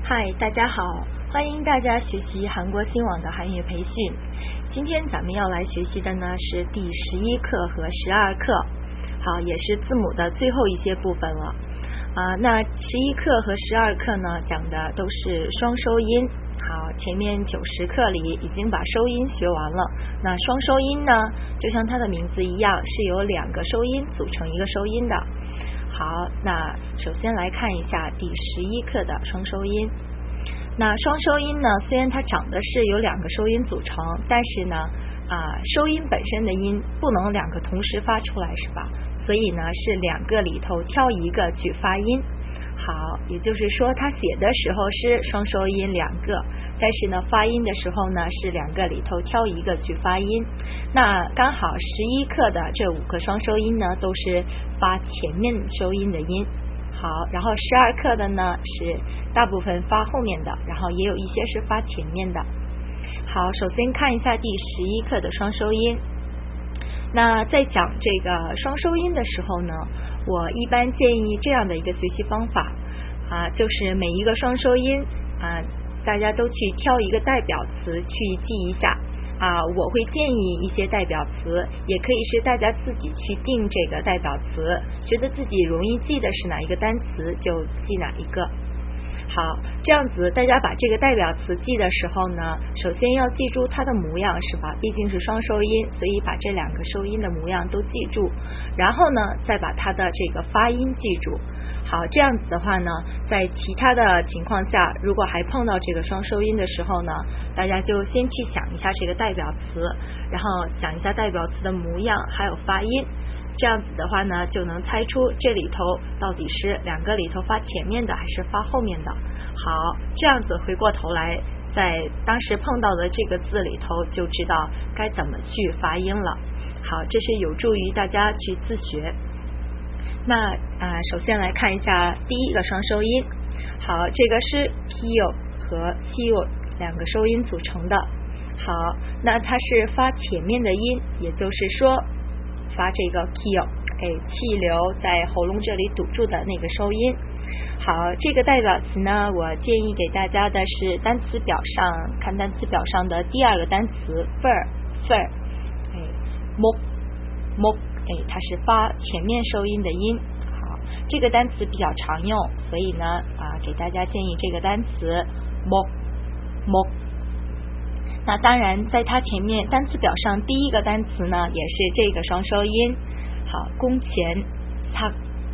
嗨，大家好，欢迎大家学习韩国新网的韩语培训。今天咱们要来学习的呢是第11课和12课，好，也是字母的最后一些部分了。那11课和12课呢讲的都是双收音。好，前面90课里已经把收音学完了。那双收音呢，就像它的名字一样，是由2个收音组成一个收音的。好，那首先来看一下第11课的双收音。那双收音呢，虽然它长的是由2个收音组成，但是呢，收音本身的音不能2个同时发出来，是吧？所以呢，是2个里头挑一个去发音。好，也就是说它写的时候是双收音2个，但是呢发音的时候呢是2个里头挑一个去发音。那刚好11课的这5个双收音呢都是发前面收音的音。好，然后12课的呢是大部分发后面的，然后也有一些是发前面的。好，首先看一下第11课的双收音。那在讲这个双收音的时候呢，我一般建议这样的一个学习方法就是每一个双收音大家都去挑一个代表词去记一下我会建议一些代表词，也可以是大家自己去定这个代表词，觉得自己容易记的是哪一个单词就记哪一个。好，这样子大家把这个代表词记的时候呢，首先要记住它的模样，是吧？毕竟是双收音，所以把这2个收音的模样都记住，然后呢再把它的这个发音记住。好，这样子的话呢，在其他的情况下，如果还碰到这个双收音的时候呢，大家就先去想一下这个代表词，然后想一下代表词的模样还有发音，这样子的话呢，就能猜出这里头到底是2个里头发前面的还是发后面的。好，这样子回过头来，在当时碰到的这个字里头就知道该怎么去发音了。好，这是有助于大家去自学。那首先来看一下第一个双收音。好，这个是 kyo 和 seo 2个收音组成的。好，那它是发前面的音，也就是说发这个 kyo， 气流在喉咙这里堵住的那个收音。好，这个代表词呢，我建议给大家的是单词表上，看单词表上的第2个单词 fur mok，它是发前面收音的音。好，这个单词比较常用，所以呢给大家建议这个单词 mok。那当然在它前面单词表上第1个单词呢也是这个双收音。好，工钱擦。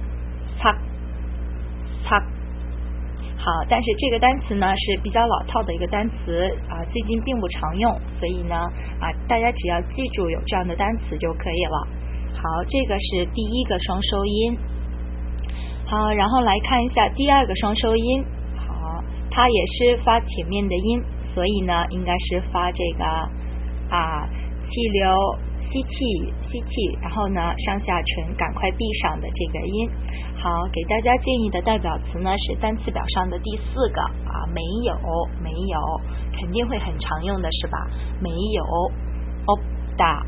好，但是这个单词呢是比较老套的一个单词最近并不常用，所以呢大家只要记住有这样的单词就可以了。好，这个是第1个双收音。好，然后来看一下第2个双收音。好，它也是发前面的音，所以呢应该是发这个气流吸气，然后呢上下唇赶快闭上的这个音。好，给大家建议的代表词呢是单词表上的第4个没有，肯定会很常用的是吧？没有 opda。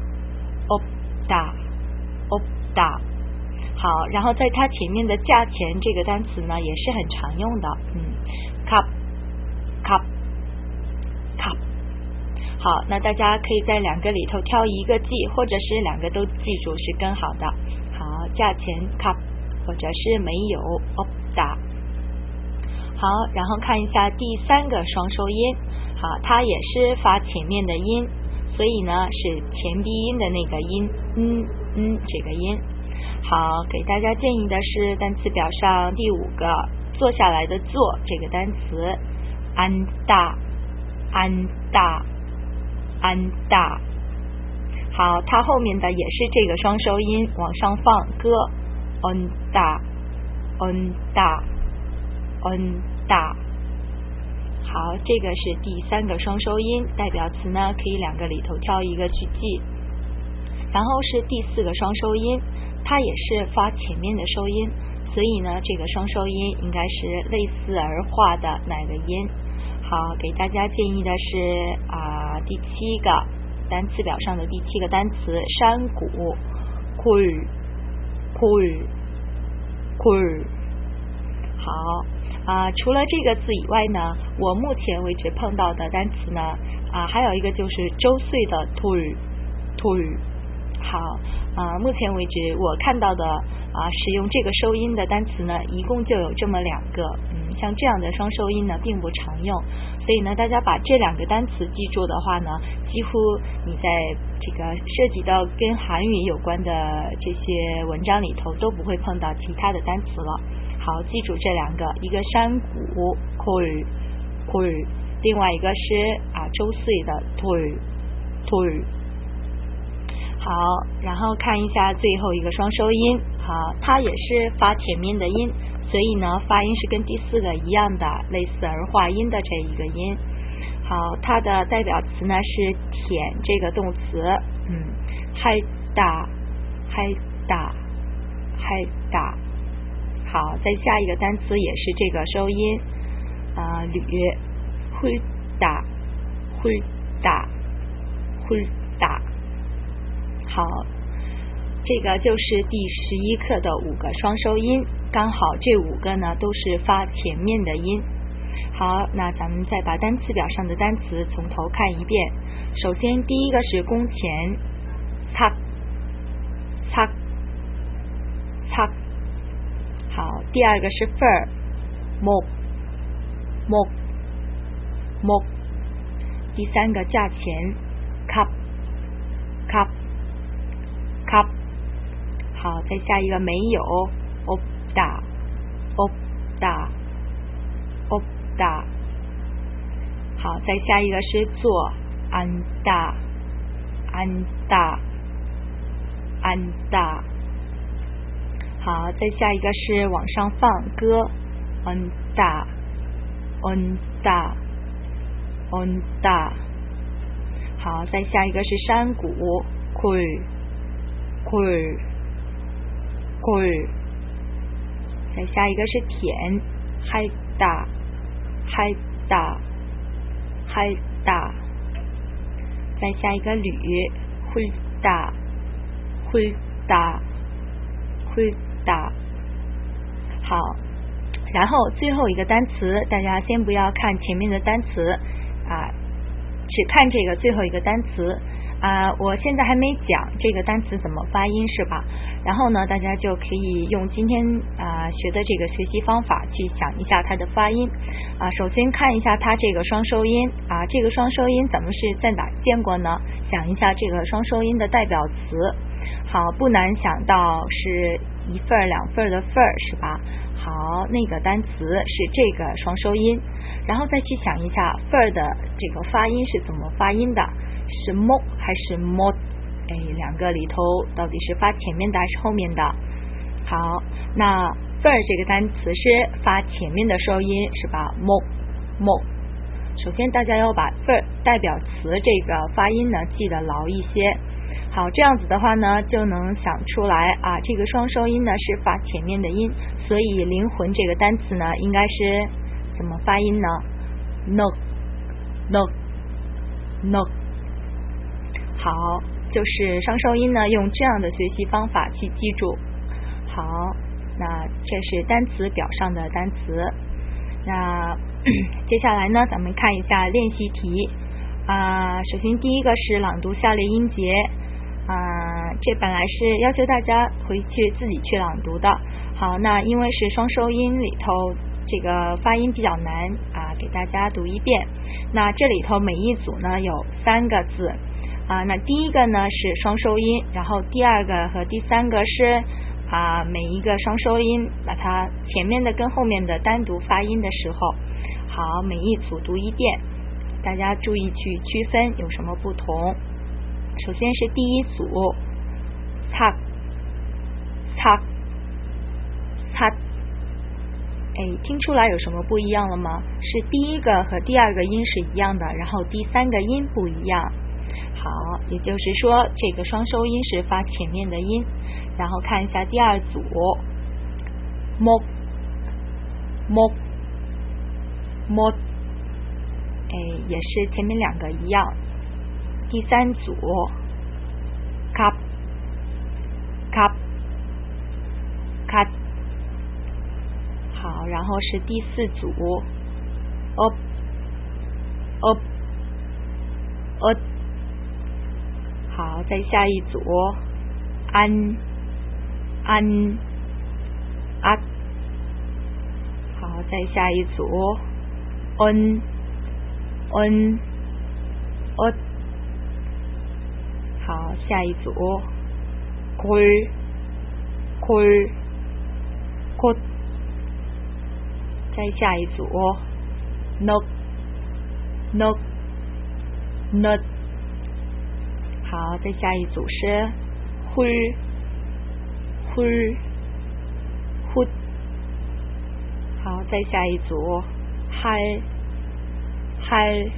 好，然后在它前面的价钱这个单词呢也是很常用的cup。好，那大家可以在2个里头挑一个记，或者是2个都记住是更好的。好，价钱 cup 或者是没有 opda。好，然后看一下第3个双收音。好，它也是发前面的音，所以呢是前鼻音的那个音这个音。好，给大家建议的是单词表上第5个坐下来的坐这个单词安大。好，它后面的也是这个双收音，往上放歌 onda。好，这个是第3个双收音，代表词呢可以2个里头挑一个去记。然后是第4个双收音，它也是发前面的收音，所以呢这个双收音应该是类似儿化的那个音。好，给大家建议的是第7个单词表上的第7个单词山谷 굴。好， 除了这个字以外呢，我目前为止碰到的单词呢还有一个就是周岁的토일。好，目前为止我看到的使用这个收音的单词呢，一共就有这么2个。像这样的双收音呢并不常用，所以呢大家把这2个单词记住的话呢，几乎你在这个涉及到跟韩语有关的这些文章里头都不会碰到其他的单词了。好，记住这2个，一个山谷콜，另外一个是周岁的토일。好，然后看一下最后一个双收音。好，它也是发前面的音，所以呢发音是跟第4个一样的，类似儿化音的这一个音。好，它的代表词呢是舔这个动词，핥다。好，再下一个单词也是这个收音捋훑다。好，这个就是第11课的5个双收音，刚好这5个呢都是发前面的音。好，那咱们再把单词表上的单词从头看一遍。首先第一个是工钱，삭。好，第2个是份儿，목。第3个价钱，값。好，再下一个没有，없다。好，再下一个是做，안다。好，再下一个是往上放歌，언다。好，再下一个是山谷，콜。再下一个是舔，핥다。再下一个捋，훑다。好，然后最后一个单词，大家先不要看前面的单词只看这个最后一个单词我现在还没讲这个单词怎么发音是吧？然后呢大家就可以用今天学的这个学习方法去想一下它的发音首先看一下它这个双收音这个双收音咱们是在哪见过呢？想一下这个双收音的代表词。好，不难想到是一份2份的份是吧？好，那个单词是这个双收音，然后再去想一下份的这个发音是怎么发音的，是 mo 还是 mod？ 2个里头到底是发前面的还是后面的？好，那份这个单词是发前面的收音是吧？ mo。首先大家要把份代表词这个发音呢记得牢一些。好，这样子的话呢就能想出来这个双收音呢是发前面的音，所以灵魂这个单词呢应该是怎么发音呢？ no。 好，就是双收音呢用这样的学习方法去记住。好，那这是单词表上的单词。那接下来呢咱们看一下练习题首先第一个是朗读下列音节这本来是要求大家回去自己去朗读的。好，那因为是双收音里头这个发音比较难给大家读一遍。那这里头每一组呢有3个字那第一个呢是双收音，然后第2个和第3个是每一个双收音把它前面的跟后面的单独发音的时候，好，每一组读一遍，大家注意去区分有什么不同。首先是第一组삭听出来有什么不一样了吗？是第一个和第2个音是一样的，然后第3个音不一样。好，也就是说这个双收音是发前面的音。然后看一下第2组목也是前面2个一样。第3组값好，然后是第4组 up up up。 好，再下一组 an an at。 好，再下一组 on on on。 好，下一组 call call call。 再下一组 knock knock knock。 好，再下一组是 hui hui hui。 好，再下一组 hal hal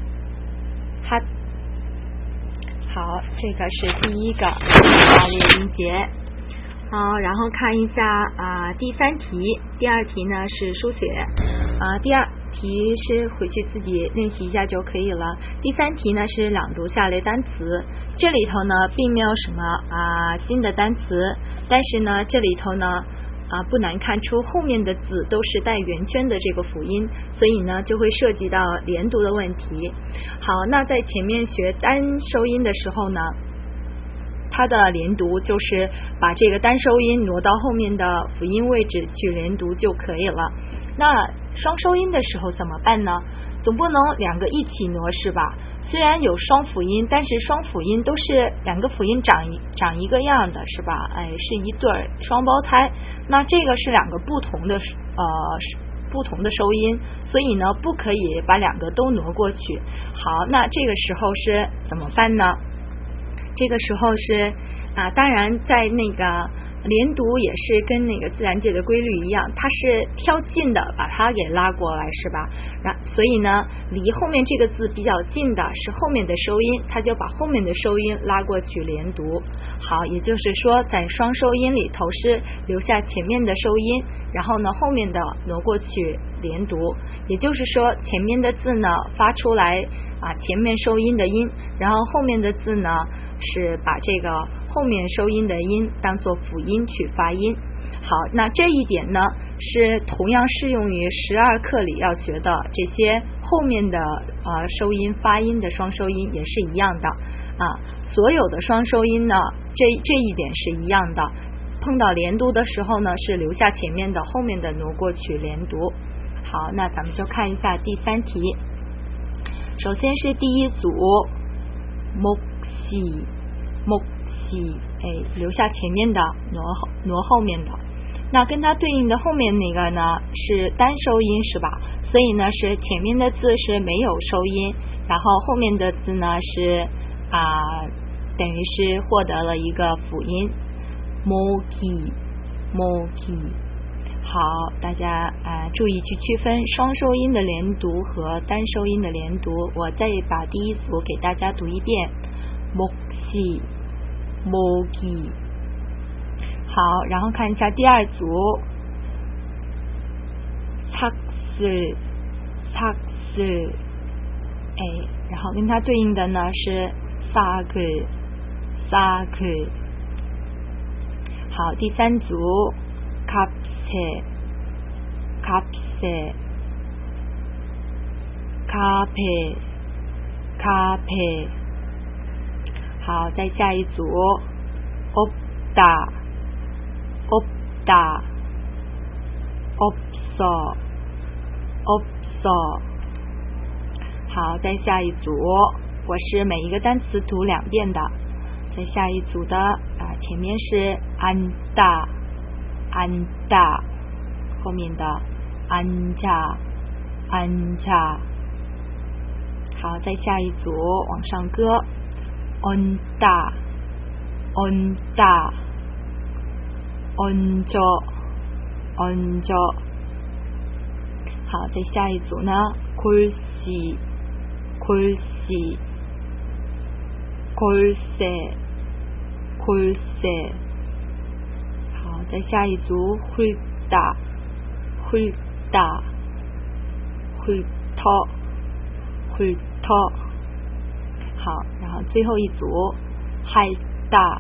hat。 好，这个是第一个发列音节。好，然后看一下第3题，第2题呢是书写，第2题是回去自己练习一下就可以了。第3题呢是朗读下列单词，这里头呢并没有什么新的单词，但是呢这里头呢不难看出后面的字都是带圆圈的这个辅音，所以呢就会涉及到连读的问题。好，那在前面学单收音的时候呢，它的连读就是把这个单收音挪到后面的辅音位置去连读就可以了。那双收音的时候怎么办呢？总不能2个一起挪是吧？虽然有双辅音，但是双辅音都是2个辅音长一个样的是吧？是一对双胞胎，那这个是2个不同的收音，所以呢不可以把2个都挪过去。好，那这个时候是怎么办呢？这个时候是当然在那个连读也是跟那个自然界的规律一样，它是挑近的把它给拉过来是吧？所以呢离后面这个字比较近的是后面的收音，它就把后面的收音拉过去连读。好，也就是说在双收音里头是留下前面的收音，然后呢后面的挪过去连读，也就是说前面的字呢发出来前面收音的音，然后后面的字呢是把这个后面收音的音当作辅音去发音。好，那这一点呢是同样适用于12课里要学的这些后面的收音发音的双收音也是一样的所有的双收音呢这一点是一样的，碰到连读的时候呢是留下前面的，后面的挪过去连读。好，那咱们就看一下第3题。首先是第1组木西留下前面的，挪后面的。那跟它对应的后面那个呢是单收音是吧？所以呢是前面的字是没有收音，然后后面的字呢是等于是获得了一个辅音moki。好，大家注意去区分双收音的连读和单收音的连读。我再把第1组给大家读一遍moki。好，然后看一下第2组삭스，然后跟它对应的呢是사그。好，第3组값세。好，再下一组없다。好，再下一组我是每一个单词读2遍的。再下一组的前面是앉다，后面的앉아。好，再下一组往上搁온다。언저。好，再下一组呢글씨。好，再下一组훑다。好，然后最后一组핥다。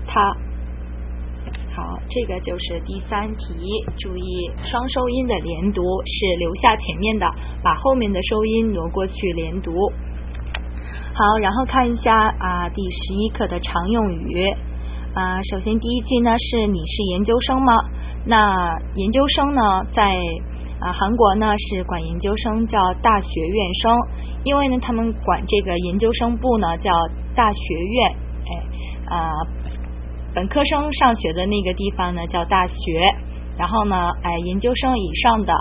它。好，这个就是第3题，注意双收音的连读是留下前面的，把后面的收音挪过去连读。好，然后看一下第11课的常用语。首先第一句呢是你是研究生吗？那研究生呢在韩国呢是管研究生叫大学院生，因为呢他们管这个研究生部呢叫大学院，本科生上学的那个地方呢叫大学，然后呢研究生以上的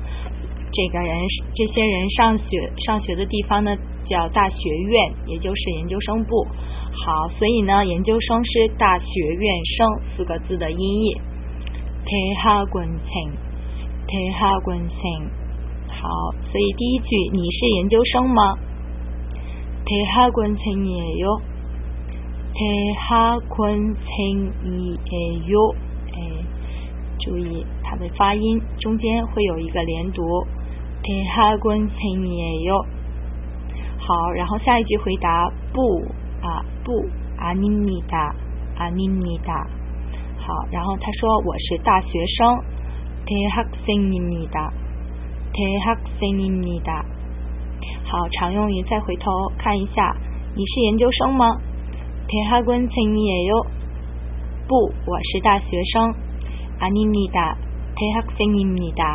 这些人上学的地方呢叫大学院，也就是研究生部。好，所以呢研究生是大学院生4个字的音译。대학원생。好，所以第一句你是研究生吗？대학원생이에요。대학원생이에요。注意它的发音，中间会有一个连读。대학원생이에요。好，然后下一句回答不아닙니다。好，然后他说我是大学生。대학생입니다。好，常用语再回头看一下，你是研究生吗？대학원생이에요。不，我是大学生。아닙니다。대학생입니다。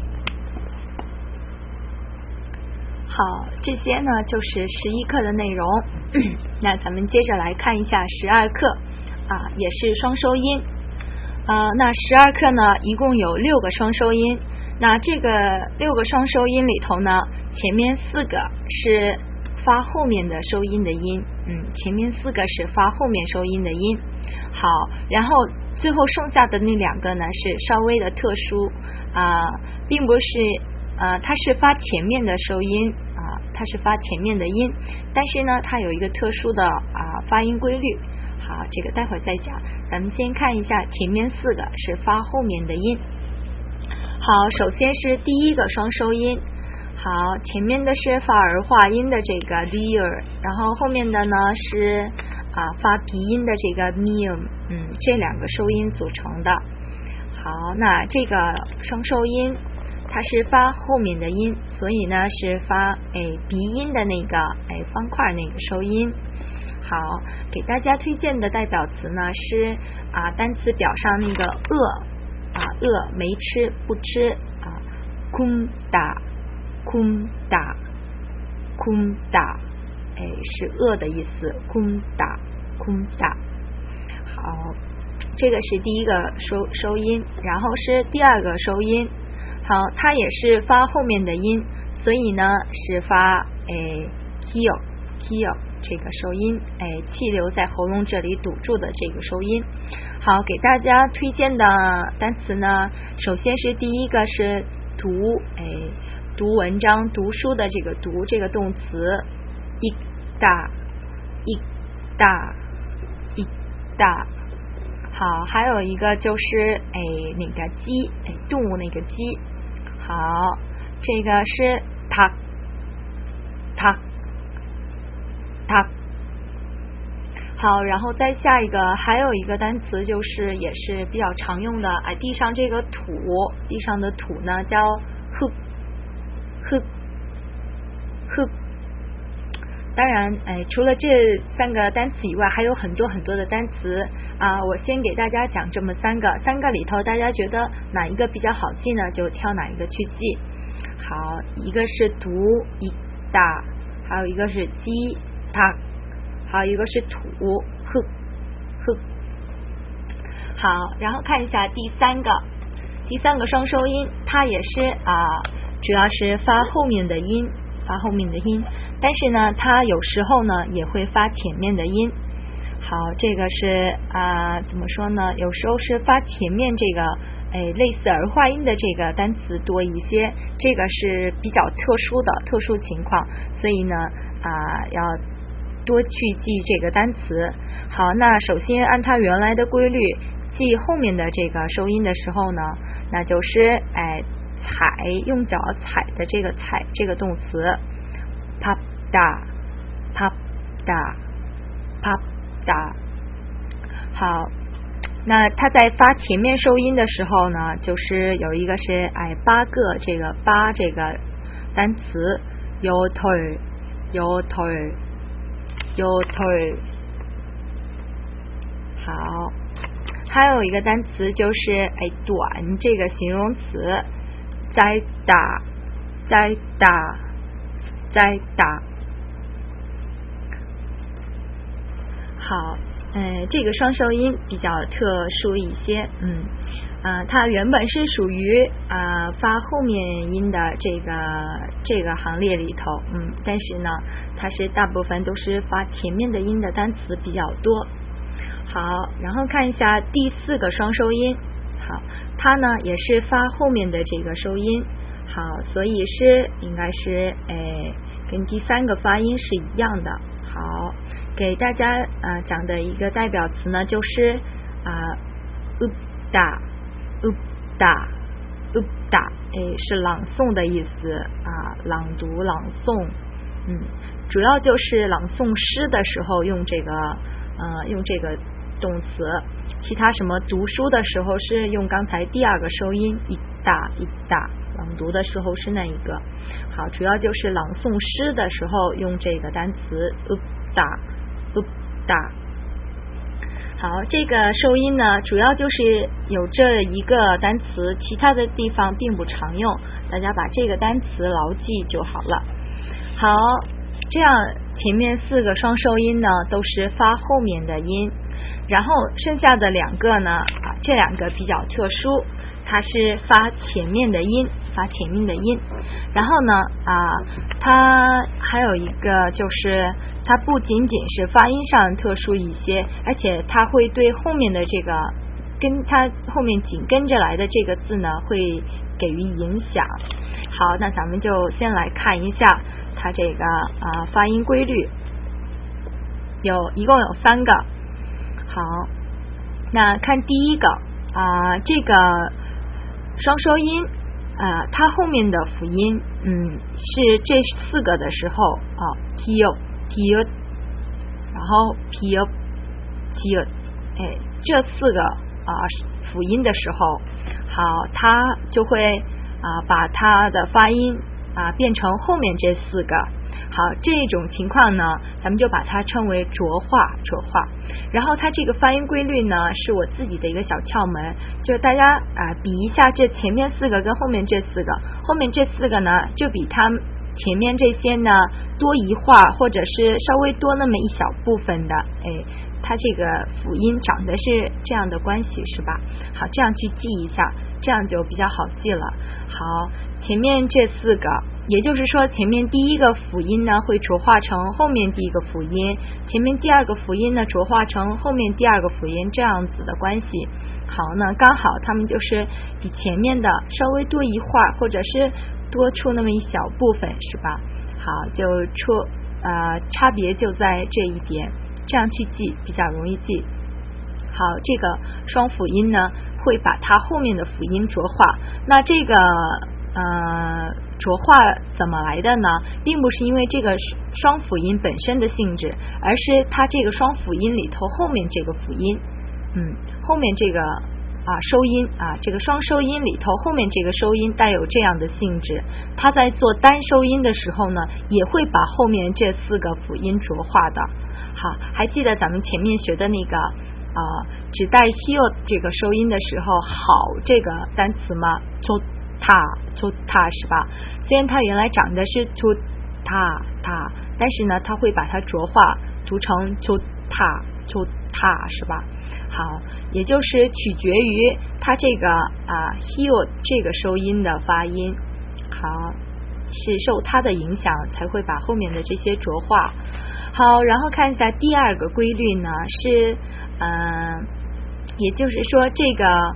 好，这些呢就是11课的内容。那咱们接着来看一下12课，也是双收音。那12课呢一共有6个双收音。那这个6个双收音里头呢，前面4个是发后面的收音的音，前面4个是发后面收音的音。好，然后最后剩下的那2个呢是稍微的特殊，并不是它是发前面的收音，它是发前面的音，但是呢它有一个特殊的发音规律。好，这个待会儿再讲，咱们先看一下前面4个是发后面的音。好，首先是第一个双收音。好，前面的是发儿化音的这个 dear， 然后后面的呢是发鼻音的这个 mium， 这2个收音组成的。好，那这个双收音它是发后面的音，所以呢是发鼻音的那个方块那个收音。好，给大家推荐的代表词呢是单词表上那个饿没吃不吃굶다是饿的意思，굶다。好，这个是第一个收音，然后是第2个收音。好，它也是发后面的音，所以呢是发kiyo 这个收音，气流在喉咙这里堵住的这个收音。好，给大家推荐的单词呢，首先是第一个是读文章读书的这个读这个动词읽다。好，还有一个就是那个鸡，动物那个鸡。好，这个是닭。好，然后再下一个还有一个单词就是也是比较常用的，地上这个土，地上的土呢叫흙。当然除了这3个单词以外还有很多很多的单词我先给大家讲这么3个里头大家觉得哪一个比较好记呢，就挑哪一个去记。好，一个是读읽다，还有一个是鸡닭，还有一个是土흙。好，然后看一下第3个双收音，它也是主要是发后面的音，但是呢它有时候呢也会发前面的音。好，这个是怎么说呢，有时候是发前面这个类似儿化音的这个单词多一些，这个是比较特殊情况，所以呢要多去记这个单词。好，那首先按它原来的规律记后面的这个收音的时候呢，那就是踩，用脚踩的这个踩这个动词팝다。 好，那它在发前面收音的时候呢，就是有一个是八个这个八这个单词，有腿有腿有腿。好，还有一个单词就是短这个形容词，再大再大再大。好，这个双收音比较特殊一些，它原本是属于发后面音的这个行列里头，但是呢，它是大部分都是发前面的音的单词比较多。好，然后看一下第4个双收音，好，它呢也是发后面的这个收音，好，所以是应该是跟第3个发音是一样的。好，给大家讲的一个代表词呢就是upda upda upda，是朗诵的意思朗读朗诵，主要就是朗诵诗的时候用这个动词，其他什么读书的时候是用刚才第2个收音一大一大，朗读的时候是那一个。好，主要就是朗诵诗的时候用这个单词 upda upda。好，这个收音呢主要就是有这一个单词，其他的地方并不常用，大家把这个单词牢记就好了。好，这样前面4个双收音呢都是发后面的音，然后剩下的2个呢这2个比较特殊，它是发前面的音，然后呢它还有一个就是它不仅仅是发音上特殊一些，而且它会对后面的这个跟它后面紧跟着来的这个字呢会给予影响。好，那咱们就先来看一下它这个发音规律，一共有3个。好，那看第1个这个双收音它后面的辅音是这4个的时候tiup tiup， 然后piup tiup， 这4个辅音的时候，好，它就会把它的发音变成后面这4个。好，这种情况呢咱们就把它称为浊化。然后它这个发音规律呢是我自己的一个小窍门，就大家比一下这前面4个跟后面这4个，后面这4个呢就比它前面这些呢多一画，或者是稍微多那么一小部分的，它这个辅音长得是这样的关系，是吧？好，这样去记一下，这样就比较好记了。好，前面这4个，也就是说前面第1个辅音呢会浊化成后面第1个辅音，前面第2个辅音呢浊化成后面第2个辅音，这样子的关系。好呢，刚好它们就是比前面的稍微多一画，或者是多出那么一小部分，是吧？好，就差别就在这一点，这样去记比较容易记。好，这个双辅音呢会把它后面的辅音浊化，那这个浊化怎么来的呢？并不是因为这个双辅音本身的性质，而是它这个双辅音里头后面这个辅音，后面这个收音这个双收音里头后面这个收音带有这样的性质，它在做单收音的时候呢也会把后面这4个辅音浊化的。好，还记得咱们前面学的那个只带 hiu 这个收音的时候，好这个单词吗？ta 是吧？虽然它原来长的是 ta， 但是呢它会把它浊化读成 ta 是吧？好，也就是取决于它这个hiu 这个收音的发音，好，是受它的影响才会把后面的这些浊化。好，然后看一下第2个规律呢是也就是说这个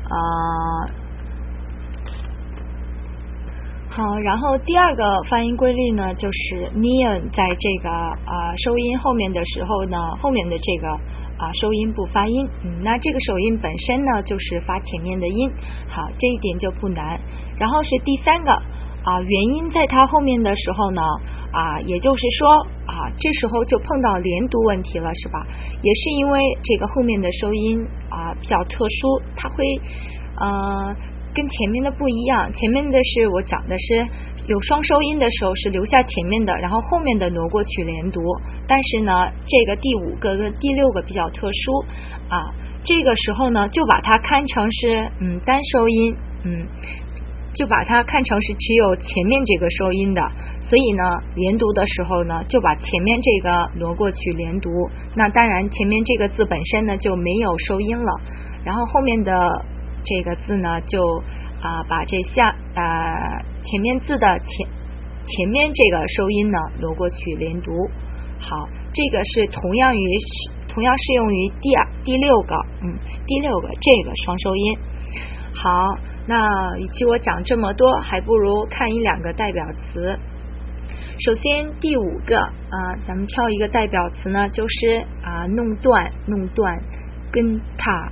好，然后第2个发音规律呢就是 mian 在这个收音后面的时候呢，后面的这个收音不发音，那这个首音本身呢就是发前面的音，好，这一点就不难。然后是第3个元音在它后面的时候呢也就是说这时候就碰到连读问题了，是吧？也是因为这个后面的收音比较特殊，它会跟前面的不一样。前面的是我讲的是有双收音的时候是留下前面的，然后后面的挪过去连读。但是呢，这个第5个跟第6个比较特殊这个时候呢就把它看成是单收音，就把它看成是只有前面这个收音的，所以呢连读的时候呢就把前面这个挪过去连读。那当然前面这个字本身呢就没有收音了，然后后面的这个字呢就把这前面字的前面这个收音呢挪过去连读。好，这个是同样适用于第6个第6个这个双收音。好，那与其我讲这么多，还不如看1、2个代表词。首先第5个咱们挑一个代表词呢，就是弄断跟踏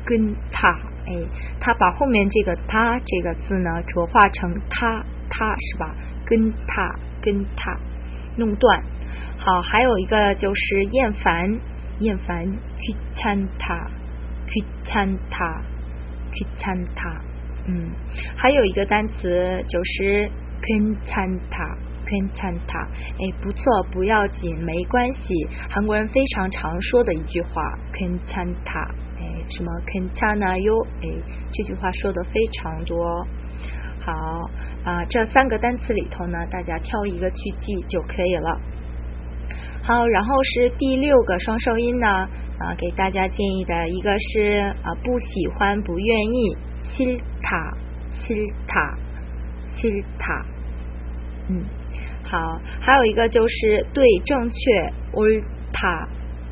它把后面这个它这个字呢浊化成它是吧？跟踏弄断。好，还有一个就是厌烦귀찮다还有一个单词就是괜찮다不错，不要紧，没关系，韩国人非常常说的一句话괜찮다什么괜찮아요这句话说的非常多。好这3个单词里头呢，大家挑一个去记就可以了。好，然后是第6个双收音呢给大家建议的一个是不喜欢不愿意싫다好，还有一个就是对正确옳다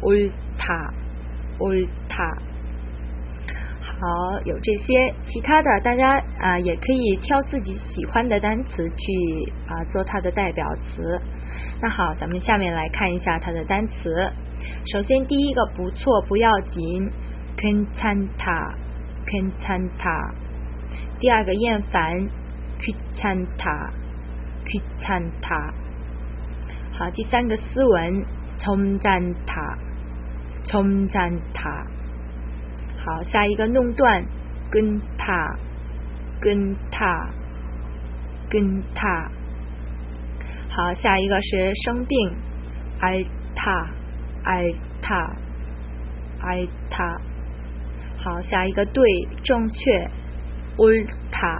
好，有这些，其他的大家也可以挑自己喜欢的单词去做它的代表词。那好，咱们下面来看一下它的单词。首先第一个不错不要紧괜찮다第二个厌烦귀찮다好，第3个斯文점잖다好，下一个弄断跟踏好，下一个是生病앓다好，下一个对正确옳다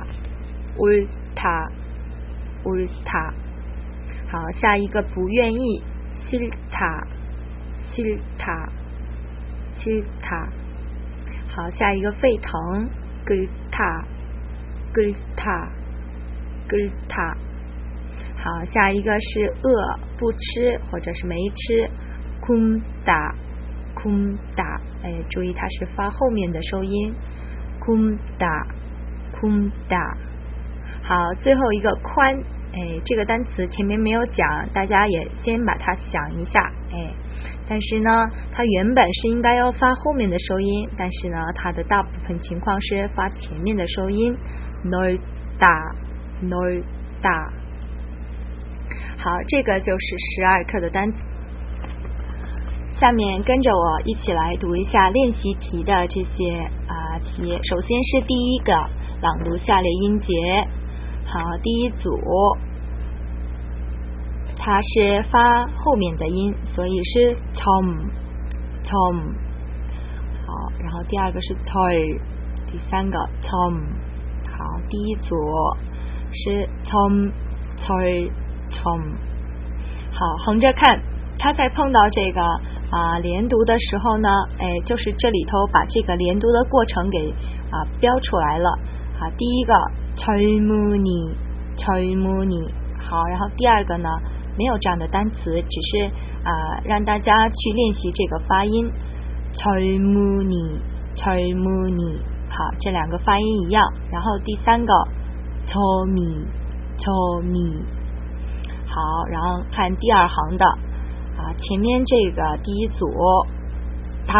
好，下一个不愿意싫다好，下一个沸腾끓다好，下一个是饿不吃或者是没吃굶다注意它是发后面的收音굶다好，最后一个宽这个单词前面没有讲，大家也先把它想一下但是呢它原本是应该要发后面的收音，但是呢它的大部分情况是发前面的收音넓다好，这个就是12课的单词。下面跟着我一起来读一下练习题的这些题。首先是第一个朗读下列音节。好，第一组它是发后面的音，所以是 tom。好，然后第二个是 toy， 第3个 tom。好，第一组是 tom。好，横着看，它在碰到这个连读的时候呢就是这里头把这个连读的过程给标出来了。第一个철문이，好，然后第二个呢没有这样的单词，只是让大家去练习这个发音철문이，好，这2个发音一样。然后第3个처미，好，然后看第2行的前面这个第一组它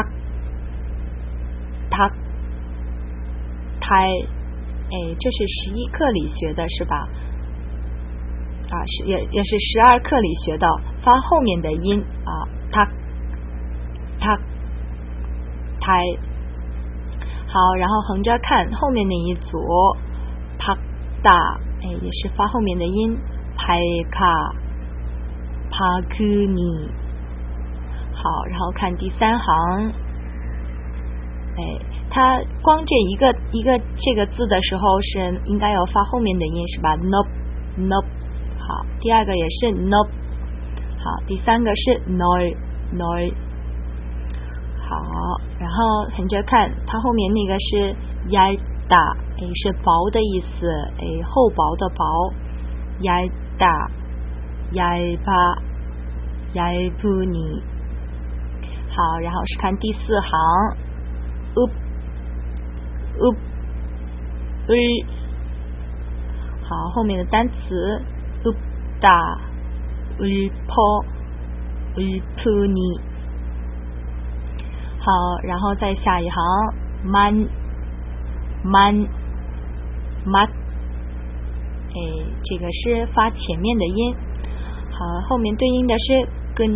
这是11课里学的是吧？ 也是12课里学到发后面的音他胎。好，然后横着看后面那一组帕达，也是发后面的音拍卡帕库尼。好，然后看第3行，它光这一个这个字的时候是应该要发后面的音是吧 ？no。好，第2个也是 no。好，第3个是 no。好，然后横着看，它后面那个是야다，是薄的意思，厚薄的薄，야다，얇아，얇으니。好，然后是看第4行好，后面的单词읍다，읊어，읊으니。好，然后再下一行만，这个是发前面的音。好，后面对应的是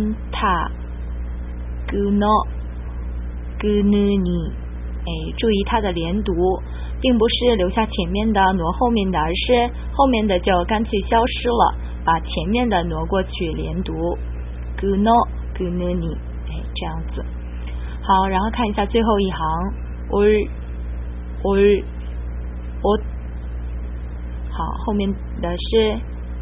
끊다，끊으니。注意它的连读，并不是留下前面的挪后面的，而是后面的就干脆消失了，把前面的挪过去连读끊으니，这样子。好，然后看一下最后一行올。好，后面的是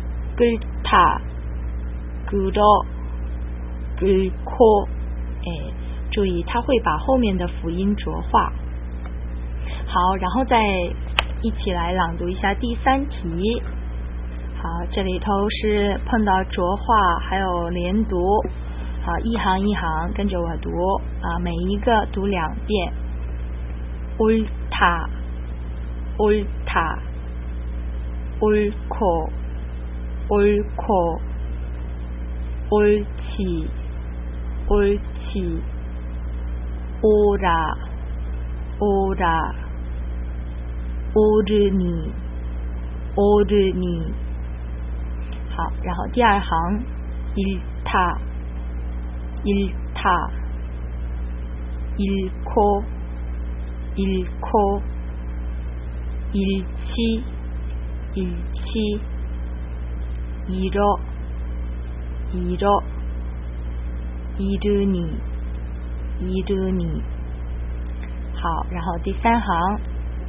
끓다，끓어，끓고。注意它会把后面的辅音浊化。好，然后再一起来朗读一下第3题。好，这里头是碰到浊化还有连读。好，一行一行跟着我读每一个读2遍。옳다，옳다，옳고，옳고，옳지，옳지，오라，오라，오르니，오르니。好，然后第2行잃다，잃다，잃고，잃고，잃지，잃지，잃어，잃어，이르니，이르니。好，然后第3行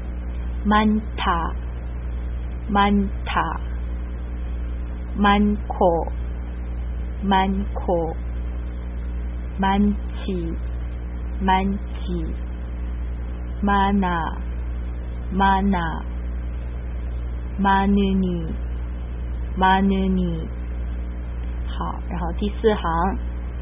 많다，많다，많고，많고，많지，많지，많아，많아，많으니，많으니。好，然后第4行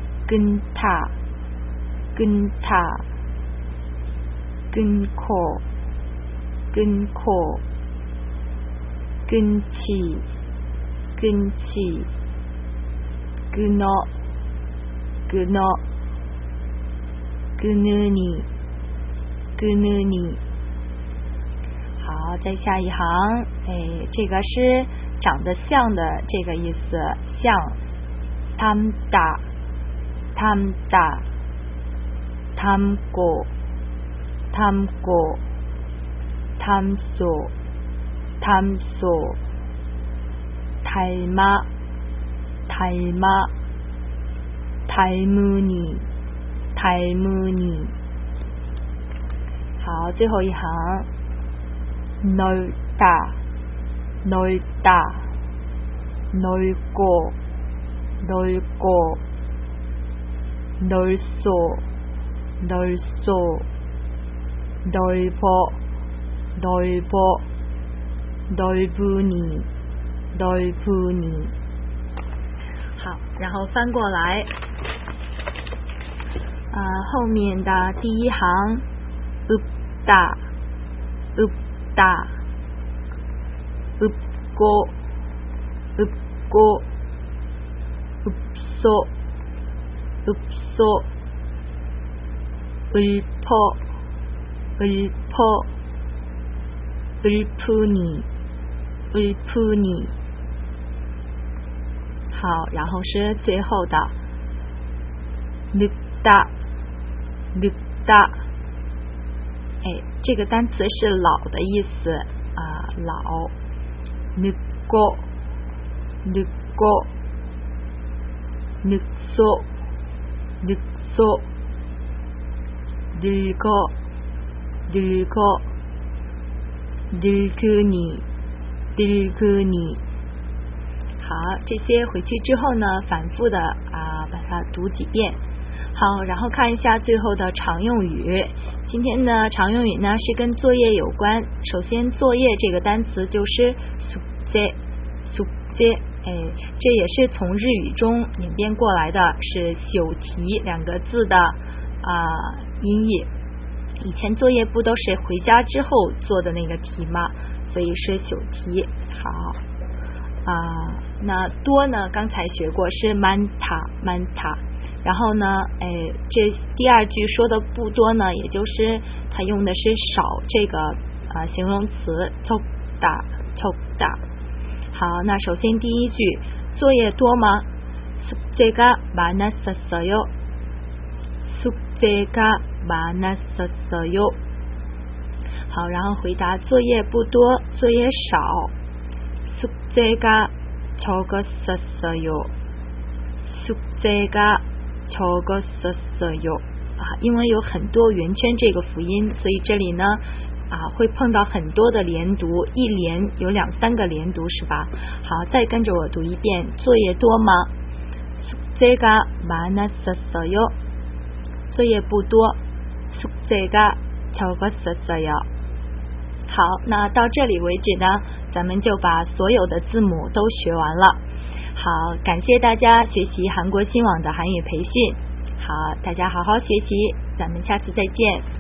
끊다，끊다，끊고，끊고，끊지，끊지，끊어，끊어，끊으니，끊으니。好，再下一行，这个是长得像的这个意思，像닮다，닮다，닮고，닮고，닮소，닮소，닮아，닮아，닮으니，닮으니。好，最后一行넓다，넓다，넓고，넓고，넓소，넓소，넓어，넓어，넓으니，넓으니。好，然后翻过来，后面的第1行읍다，읍다，읍고，읍고，읍소，읍소，읊어，읊어，읊으니，읊으니。 好，然后是最后的늙다 늙다，这个单词是老的意思啊，老。늙고 늙고 늙소 늙소 늙어 늙어 늙으니 늙으니。好，这些回去之后呢，反复的把它读几遍。好，然后看一下最后的常用语。今天的常用语呢是跟作业有关。首先，作业这个单词就是숙제 숙제，这也是从日语中演变过来的，是朽题两个字的音译。以前作业不都是回家之后做的那个题吗？所以是朽题。好那多呢刚才学过是많다，然后呢这第二句说的不多呢，也就是它用的是少这个形容词적다。好，那首先第一句，作业多吗？숙제가 많았었어요。숙제가 많았었어요。好，然后回答作业不多，作业少。숙제가 적었었어요。숙제가 적었었어요。因为有很多圆圈这个辅音，所以这里呢会碰到很多的连读，一连有2-3个连读是吧？好，再跟着我读一遍，作业多吗？ 숙제가 많았었어요。 作业不多， 숙제가 적었었어요。 好，那到这里为止呢，咱们就把所有的字母都学完了。好，感谢大家学习韩国新网的韩语培训。好，大家好好学习，咱们下次再见。